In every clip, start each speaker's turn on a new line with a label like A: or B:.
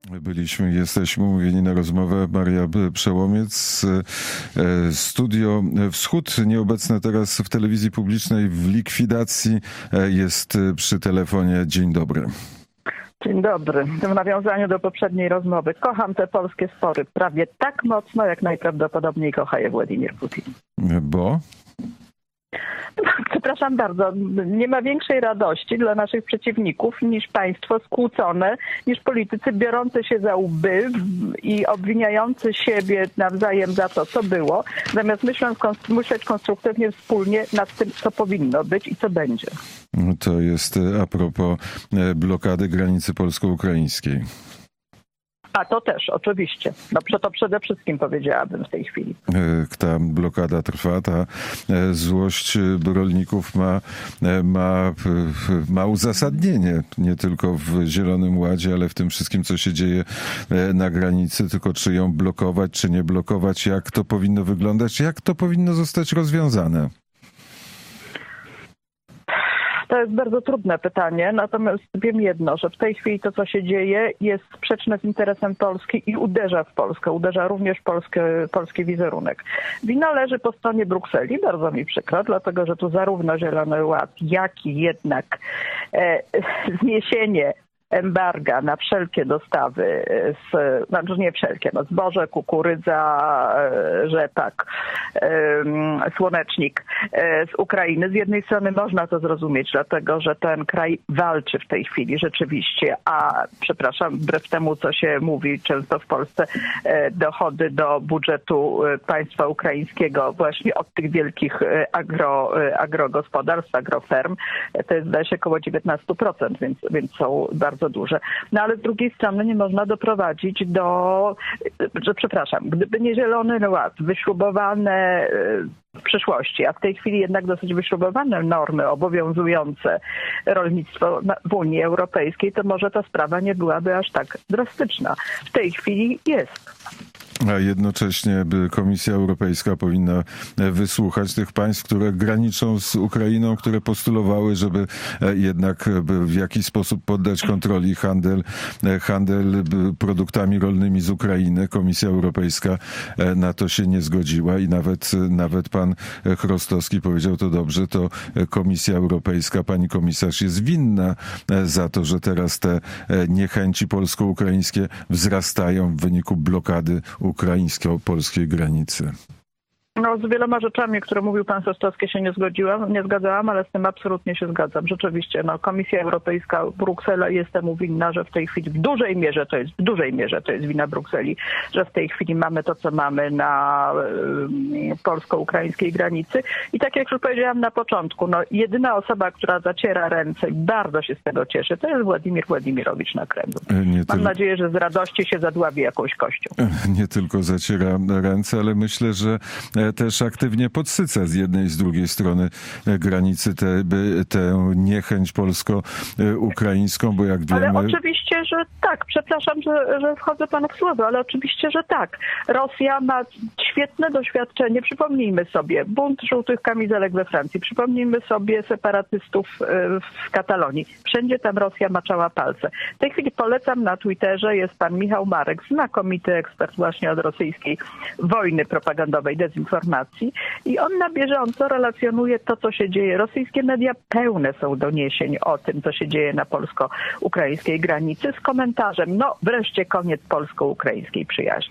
A: Jesteśmy umówieni na rozmowę. Maria Przełomiec, Studio Wschód, nieobecne teraz w telewizji publicznej, w likwidacji, jest przy telefonie. Dzień dobry.
B: Dzień dobry. W nawiązaniu do poprzedniej rozmowy. Kocham te polskie spory prawie tak mocno, jak najprawdopodobniej kocha je Władimir Putin.
A: Bo?
B: Przepraszam bardzo, nie ma większej radości dla naszych przeciwników niż państwo skłócone, niż politycy biorący się za łby i obwiniający siebie nawzajem za to, co było, zamiast myśleć konstruktywnie wspólnie nad tym, co powinno być i co będzie.
A: To jest a propos blokady granicy polsko-ukraińskiej.
B: A to też, oczywiście. No to przede wszystkim powiedziałabym w tej chwili.
A: Ta blokada trwa, ta złość rolników ma uzasadnienie. Nie tylko w Zielonym Ładzie, ale w tym wszystkim, co się dzieje na granicy. Tylko czy ją blokować, czy nie blokować, jak to powinno wyglądać, jak to powinno zostać rozwiązane?
B: To jest bardzo trudne pytanie, natomiast wiem jedno, że w tej chwili to, co się dzieje, jest sprzeczne z interesem Polski i uderza w Polskę, uderza również polski wizerunek. Wina leży po stronie Brukseli, bardzo mi przykro, dlatego że tu zarówno Zielony Ład, jak i jednak zniesienie embarga na wszelkie dostawy, znaczy nie wszelkie, zboże, kukurydza, rzepak, słonecznik z Ukrainy. Z jednej strony można to zrozumieć, dlatego że ten kraj walczy w tej chwili rzeczywiście, a przepraszam, wbrew temu, co się mówi często w Polsce, dochody do budżetu państwa ukraińskiego właśnie od tych wielkich agrogospodarstw, agroferm, to jest zdaje się około 19%, więc są bardzo duże. No ale z drugiej strony nie można doprowadzić gdyby nie Zielony Ład, wyśrubowane w przyszłości, a w tej chwili jednak dosyć wyśrubowane normy obowiązujące rolnictwo w Unii Europejskiej, to może ta sprawa nie byłaby aż tak drastyczna. W tej chwili jest.
A: A jednocześnie Komisja Europejska powinna wysłuchać tych państw, które graniczą z Ukrainą, które postulowały, żeby jednak w jakiś sposób poddać kontroli handel produktami rolnymi z Ukrainy. Komisja Europejska na to się nie zgodziła i nawet pan Chrostowski powiedział to dobrze, to Komisja Europejska, pani komisarz, jest winna za to, że teraz te niechęci polsko-ukraińskie wzrastają w wyniku blokady ukraińsko-polskiej granicy.
B: No, z wieloma rzeczami, które mówił pan Chrostowski, się nie zgadzałam, ale z tym absolutnie się zgadzam. Rzeczywiście, Komisja Europejska, Bruksela jest temu winna, że w tej chwili w dużej mierze to jest wina Brukseli, że w tej chwili mamy to, co mamy na polsko-ukraińskiej granicy. I tak jak już powiedziałam na początku, jedyna osoba, która zaciera ręce i bardzo się z tego cieszy, to jest Władimir Władimirowicz na Kremlu. Mam nadzieję, że z radości się zadławi jakąś kością.
A: Nie tylko zaciera ręce, ale myślę, że też aktywnie podsyca z jednej i z drugiej strony granicy tę niechęć polsko-ukraińską, bo jak wiemy...
B: Ale oczywiście, że tak. Przepraszam, że wchodzę panu w słowo, ale oczywiście, że tak. Rosja ma świetne doświadczenie. Przypomnijmy sobie bunt żółtych kamizelek we Francji. Przypomnijmy sobie separatystów w Katalonii. Wszędzie tam Rosja maczała palce. W tej chwili polecam na Twitterze, jest pan Michał Marek, znakomity ekspert właśnie od rosyjskiej wojny propagandowej, dezinformacji. I on na bieżąco relacjonuje to, co się dzieje. Rosyjskie media pełne są doniesień o tym, co się dzieje na polsko-ukraińskiej granicy z komentarzem, wreszcie koniec polsko-ukraińskiej przyjaźni.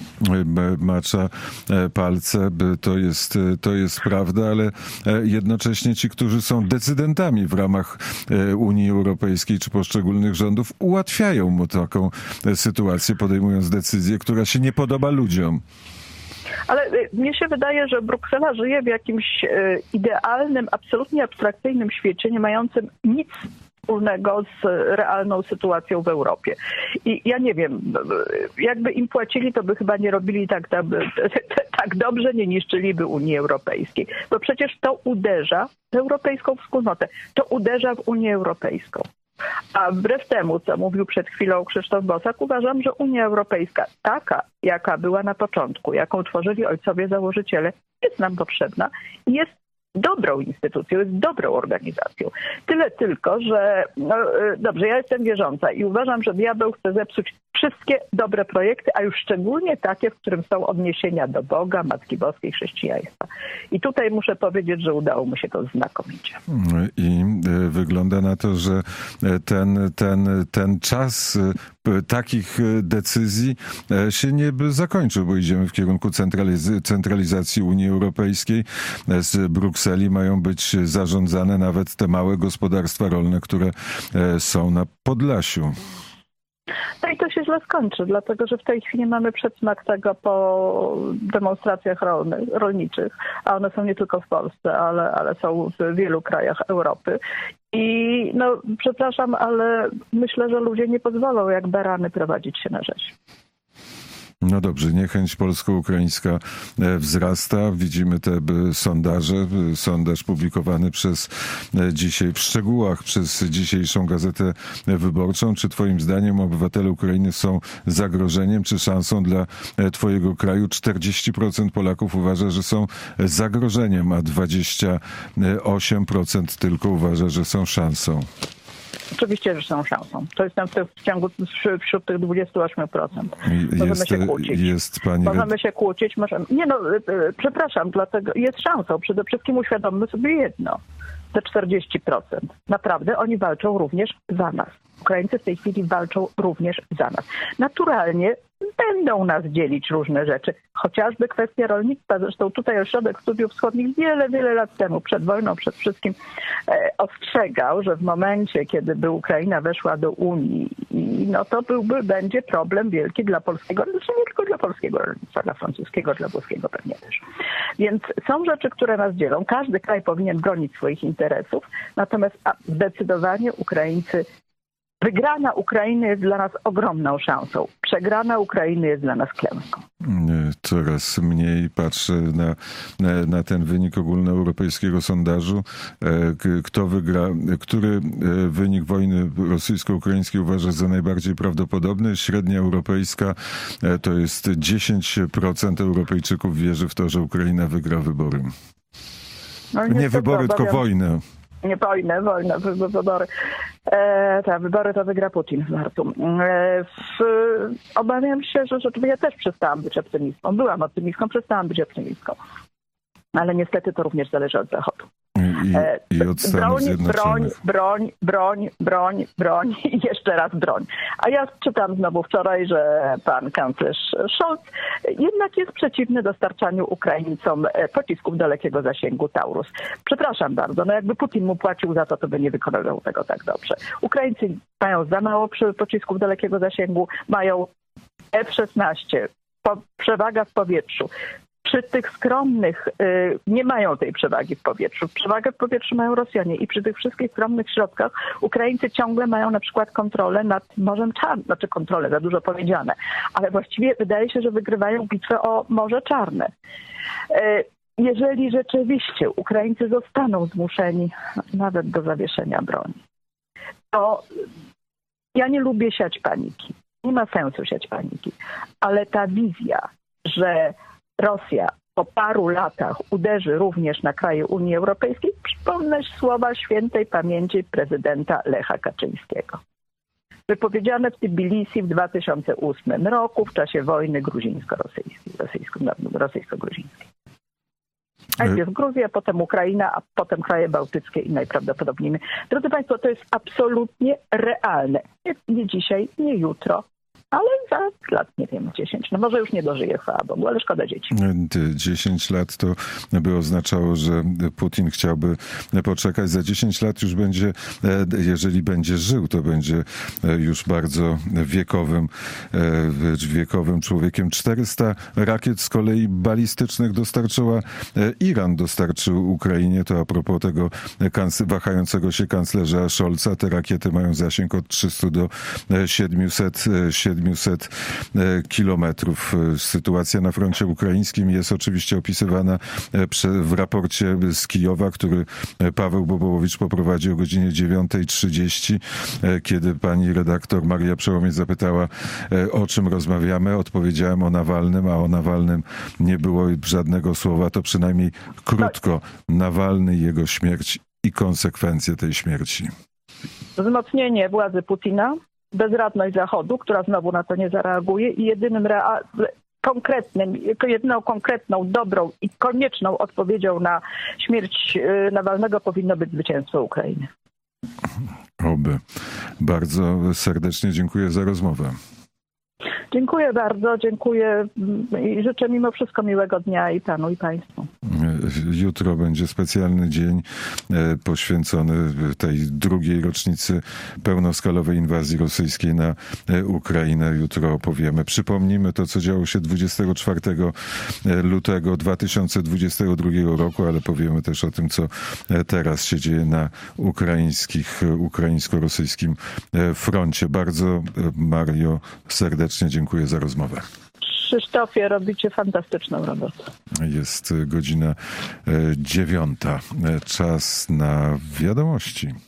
A: Macza palce, to jest prawda, ale jednocześnie ci, którzy są decydentami w ramach Unii Europejskiej czy poszczególnych rządów, ułatwiają mu taką sytuację, podejmując decyzję, która się nie podoba ludziom.
B: Ale mnie się wydaje, że Bruksela żyje w jakimś idealnym, absolutnie abstrakcyjnym świecie, nie mającym nic wspólnego z realną sytuacją w Europie. I ja nie wiem, jakby im płacili, to by chyba nie robili tak dobrze, nie niszczyliby Unii Europejskiej. Bo przecież to uderza w europejską wspólnotę, to uderza w Unię Europejską. A wbrew temu, co mówił przed chwilą Krzysztof Bosak, uważam, że Unia Europejska, taka jaka była na początku, jaką tworzyli ojcowie założyciele, jest nam potrzebna i jest dobrą instytucją, jest dobrą organizacją. Tyle tylko, że dobrze, ja jestem wierząca i uważam, że diabeł chce zepsuć wszystkie dobre projekty, a już szczególnie takie, w którym są odniesienia do Boga, Matki Boskiej, chrześcijaństwa. I tutaj muszę powiedzieć, że udało mu się to znakomicie.
A: I wygląda na to, że ten czas takich decyzji się nie zakończył, bo idziemy w kierunku centralizacji Unii Europejskiej. Z Brukseli mają być zarządzane nawet te małe gospodarstwa rolne, które są na Podlasiu.
B: No i to się źle skończy, dlatego że w tej chwili mamy przedsmak tego po demonstracjach rolniczych, a one są nie tylko w Polsce, ale są w wielu krajach Europy. I no, przepraszam, ale myślę, że ludzie nie pozwolą jak barany prowadzić się na rzeź.
A: No dobrze, niechęć polsko-ukraińska wzrasta. Widzimy te sondaże. Sondaż publikowany dzisiaj w szczegółach przez dzisiejszą Gazetę Wyborczą. Czy twoim zdaniem obywatele Ukrainy są zagrożeniem czy szansą dla twojego kraju? 40% Polaków uważa, że są zagrożeniem, a 28% tylko uważa, że są szansą.
B: Oczywiście, że są szansą. To jest wśród tych 28%. Możemy się kłócić. Możemy się kłócić. Przepraszam, dlatego jest szansą. Przede wszystkim uświadommy sobie jedno. Te 40%. Naprawdę oni walczą również za nas. Ukraińcy w tej chwili walczą również za nas. Naturalnie będą nas dzielić różne rzeczy. Chociażby kwestia rolnictwa. Zresztą tutaj Ośrodek Studiów Wschodnich wiele lat temu, przed wojną, przed wszystkim ostrzegał, że w momencie, kiedy by Ukraina weszła do Unii, no to będzie problem wielki dla polskiego, znaczy nie tylko dla polskiego rolnictwa, dla francuskiego, dla włoskiego pewnie też. Więc są rzeczy, które nas dzielą. Każdy kraj powinien bronić swoich interesów, natomiast zdecydowanie Ukraińcy. Wygrana Ukrainy jest dla nas ogromną szansą. Przegrana Ukrainy jest dla nas klęską.
A: Coraz mniej patrzę na ten wynik ogólnoeuropejskiego sondażu. Kto wygra, który wynik wojny rosyjsko-ukraińskiej uważasz za najbardziej prawdopodobny? Średnia europejska to jest 10% Europejczyków wierzy w to, że Ukraina wygra wybory.
B: No,
A: nie wybory, tylko wojnę.
B: Nie wojnę, wybory. Wybory to wygra Putin w marcu. Obawiam się, że ja też przestałam być optymistką. Byłam optymistką, przestałam być optymistką. Ale niestety to również zależy od Zachodu.
A: I od Stanów Zjednoczonych.
B: Broń i jeszcze raz broń. A ja czytam znowu wczoraj, że pan kanclerz Scholz jednak jest przeciwny dostarczaniu Ukraińcom pocisków dalekiego zasięgu Taurus. Przepraszam bardzo, jakby Putin mu płacił za to, to by nie wykonał tego tak dobrze. Ukraińcy mają za mało pocisków dalekiego zasięgu, mają F-16, przewaga w powietrzu. Przy tych skromnych nie mają tej przewagi w powietrzu. Przewagę w powietrzu mają Rosjanie i przy tych wszystkich skromnych środkach Ukraińcy ciągle mają na przykład kontrolę nad Morzem Czarnym. Znaczy kontrolę, za dużo powiedziane. Ale właściwie wydaje się, że wygrywają bitwę o Morze Czarne. Jeżeli rzeczywiście Ukraińcy zostaną zmuszeni nawet do zawieszenia broni, to ja nie lubię siać paniki. Nie ma sensu siać paniki. Ale ta wizja, że Rosja po paru latach uderzy również na kraje Unii Europejskiej, przypomnę słowa świętej pamięci prezydenta Lecha Kaczyńskiego. Wypowiedziane w Tbilisi w 2008 roku w czasie wojny rosyjsko-gruzińskiej. Najpierw Gruzja, potem Ukraina, a potem kraje bałtyckie i najprawdopodobniej. Drodzy Państwo, to jest absolutnie realne. Nie dzisiaj, nie jutro. Ale za lat, nie wiem, 10. No może już nie dożyje, chwała Bogu, ale szkoda dzieci.
A: 10 lat to by oznaczało, że Putin chciałby poczekać. Za 10 lat już będzie, jeżeli będzie żył, to będzie już bardzo wiekowym człowiekiem. 400 rakiet z kolei balistycznych Iran dostarczył Ukrainie. To a propos tego wahającego się kanclerza Scholza. Te rakiety mają zasięg od 300 do 700 kilometrów. Sytuacja na froncie ukraińskim jest oczywiście opisywana w raporcie z Kijowa, który Paweł Bobołowicz poprowadził o godzinie 9:30. Kiedy pani redaktor Maria Przełomiec zapytała, o czym rozmawiamy, odpowiedziałem o Nawalnym, a o Nawalnym nie było żadnego słowa, to przynajmniej krótko. Nawalny, jego śmierć i konsekwencje tej śmierci.
B: Wzmocnienie władzy Putina, bezradność Zachodu, która znowu na to nie zareaguje i jedyną konkretną, dobrą i konieczną odpowiedzią na śmierć Nawalnego powinno być zwycięstwo Ukrainy.
A: Oby. Bardzo serdecznie dziękuję za rozmowę.
B: Dziękuję bardzo, dziękuję i życzę mimo wszystko miłego dnia i panu, i państwu.
A: Jutro będzie specjalny dzień poświęcony tej drugiej rocznicy pełnoskalowej inwazji rosyjskiej na Ukrainę. Jutro opowiemy. Przypomnijmy to, co działo się 24 lutego 2022 roku, ale powiemy też o tym, co teraz się dzieje na ukraińsko-rosyjskim froncie. Bardzo, Mario, serdecznie dziękuję za rozmowę.
B: Krzysztofie, robicie fantastyczną robotę.
A: Jest godzina 9. Czas na wiadomości.